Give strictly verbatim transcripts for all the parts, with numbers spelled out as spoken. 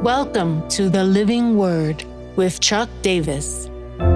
Welcome to the Living Word with Chuck Davis.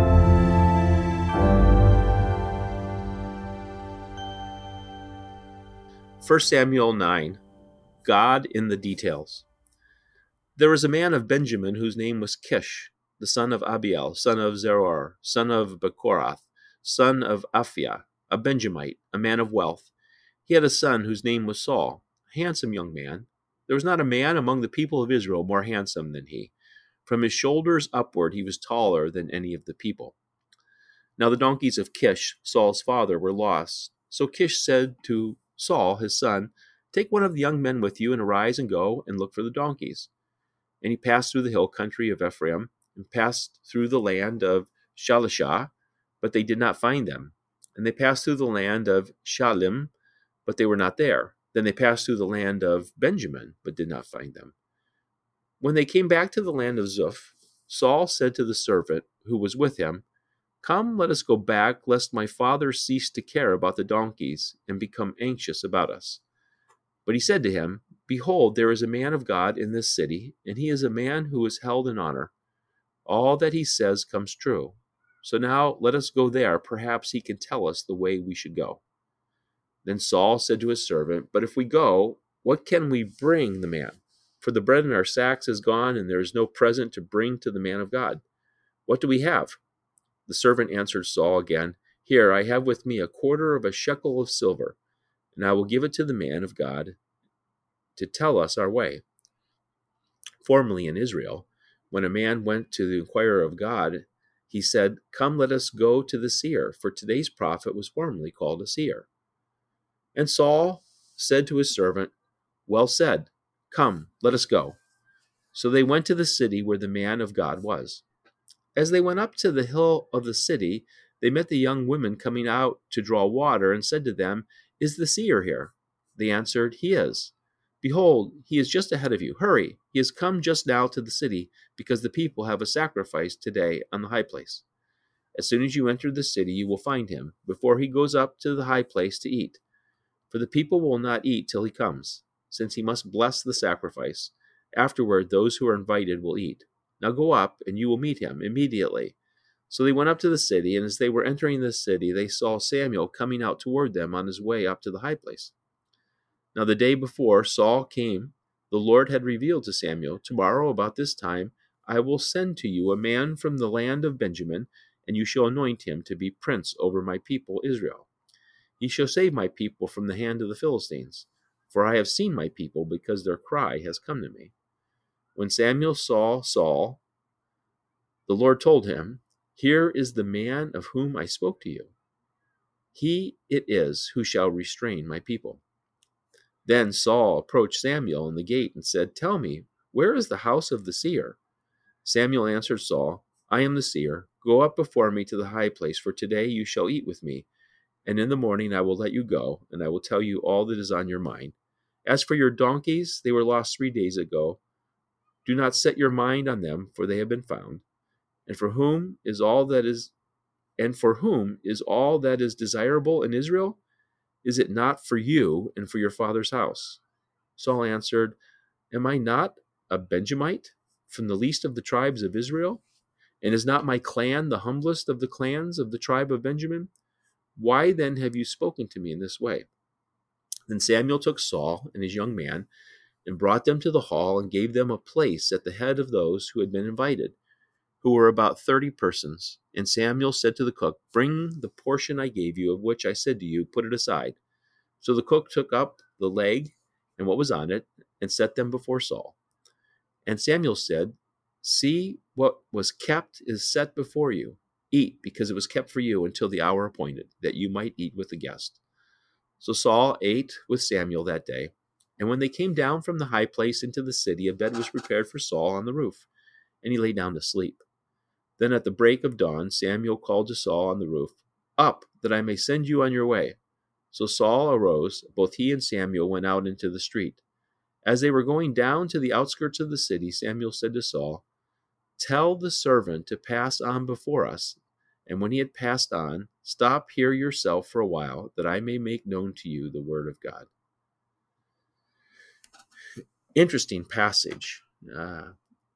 First Samuel nine, God in the details. There was a man of Benjamin whose name was Kish, the son of Abiel, son of Zeror, son of Bechorath, son of Aphiah, a Benjamite, a man of wealth. He had a son whose name was Saul, a handsome young man. There was not a man among the people of Israel more handsome than he. From his shoulders upward he was taller than any of the people. Now the donkeys of Kish, Saul's father, were lost. So Kish said to Saul, his son, "Take one of the young men with you, and arise and go and look for the donkeys." And he passed through the hill country of Ephraim, and passed through the land of Shalishah, but they did not find them. And they passed through the land of Shalim, but they were not there. Then they passed through the land of Benjamin, but did not find them. When they came back to the land of Zuph, Saul said to the servant who was with him, "Come, let us go back, lest my father cease to care about the donkeys and become anxious about us." But he said to him, "Behold, there is a man of God in this city, and he is a man who is held in honor. All that he says comes true. So now let us go there. Perhaps he can tell us the way we should go." Then Saul said to his servant, "But if we go, what can we bring the man? For the bread in our sacks is gone, and there is no present to bring to the man of God. What do we have?" The servant answered Saul again, "Here, I have with me a quarter of a shekel of silver, and I will give it to the man of God to tell us our way." Formerly in Israel, when a man went to inquire of God, he said, "Come, let us go to the seer," for today's prophet was formerly called a seer. And Saul said to his servant, "Well said. Come, let us go." So they went to the city where the man of God was. As they went up to the hill of the city, they met the young women coming out to draw water, and said to them, "Is the seer here?" They answered, "He is." "Behold, he is just ahead of you. Hurry, he has come just now to the city, because the people have a sacrifice today on the high place. As soon as you enter the city, you will find him, before he goes up to the high place to eat. For the people will not eat till he comes, since he must bless the sacrifice. Afterward, those who are invited will eat. Now go up, and you will meet him immediately." So they went up to the city, and as they were entering the city, they saw Samuel coming out toward them on his way up to the high place. Now the day before Saul came, the Lord had revealed to Samuel, "Tomorrow about this time I will send to you a man from the land of Benjamin, and you shall anoint him to be prince over my people Israel. He shall save my people from the hand of the Philistines, for I have seen my people, because their cry has come to me." When Samuel saw Saul, the Lord told him, "Here is the man of whom I spoke to you. He it is who shall restrain my people." Then Saul approached Samuel in the gate and said, "Tell me, where is the house of the seer?" Samuel answered Saul, "I am the seer. Go up before me to the high place, for today you shall eat with me. And in the morning I will let you go, and I will tell you all that is on your mind. As for your donkeys, they were lost three days ago. Do not set your mind on them, for they have been found. And for whom is all that is and for whom is all that is desirable in Israel? Is it not for you and for your father's house?" Saul answered, "Am I not a Benjamite, from the least of the tribes of Israel? And is not my clan the humblest of the clans of the tribe of Benjamin? Why then have you spoken to me in this way?" Then Samuel took Saul and his young man, and brought them to the hall, and gave them a place at the head of those who had been invited, who were about thirty persons. And Samuel said to the cook, "Bring the portion I gave you, of which I said to you, put it aside." So the cook took up the leg and what was on it, and set them before Saul. And Samuel said, "See, what was kept is set before you. Eat, because it was kept for you until the hour appointed, that you might eat with the guest." So Saul ate with Samuel that day. And when they came down from the high place into the city, a bed was prepared for Saul on the roof, and he lay down to sleep. Then at the break of dawn, Samuel called to Saul on the roof, "Up, that I may send you on your way." So Saul arose, both he and Samuel went out into the street. As they were going down to the outskirts of the city, Samuel said to Saul, "Tell the servant to pass on before us." And when he had passed on, "Stop here yourself for a while, that I may make known to you the word of God." Interesting passage. Uh,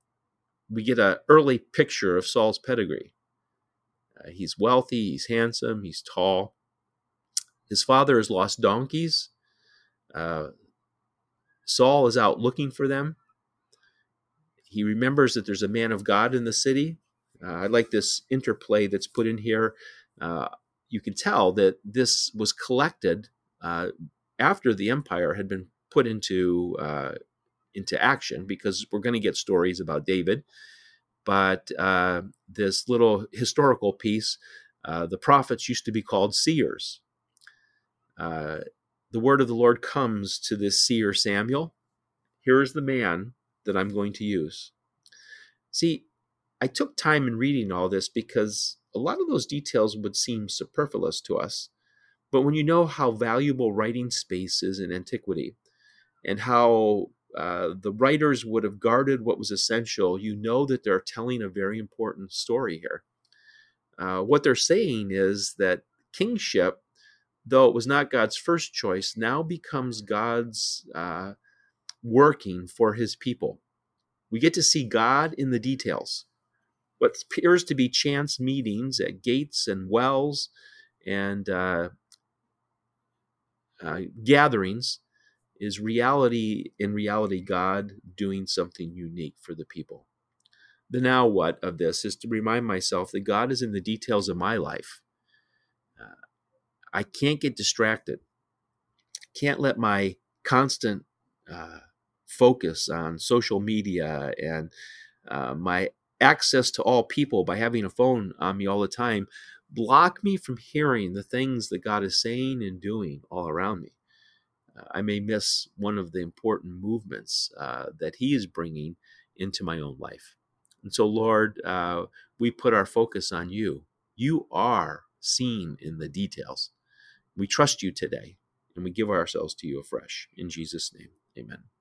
we get an early picture of Saul's pedigree. Uh, he's wealthy, he's handsome, he's tall. His father has lost donkeys. Uh, Saul is out looking for them. He remembers that there's a man of God in the city. Uh, I like this interplay that's put in here. Uh, you can tell that this was collected uh, after the empire had been put into uh, into action, because we're going to get stories about David. But uh, this little historical piece, uh, the prophets used to be called seers. Uh, the word of the Lord comes to this seer Samuel. Here is the man that I'm going to use. See, I took time in reading all this because a lot of those details would seem superfluous to us. But when you know how valuable writing space is in antiquity, and how uh, the writers would have guarded what was essential, you know that they're telling a very important story here. Uh, what they're saying is that kingship, though it was not God's first choice, now becomes God's uh, working for his people. We get to see God in the details. What appears to be chance meetings at gates and wells and uh, uh, gatherings is reality, in reality, God doing something unique for the people. The now what of this is to remind myself that God is in the details of my life. Uh, I can't get distracted. Can't let my constant uh, focus on social media and uh, my access to all people by having a phone on me all the time block me from hearing the things that God is saying and doing all around me. Uh, I may miss one of the important movements uh, that he is bringing into my own life. And so, Lord, uh, we put our focus on you. You are seen in the details. We trust you today, and we give ourselves to you afresh. In Jesus' name, amen.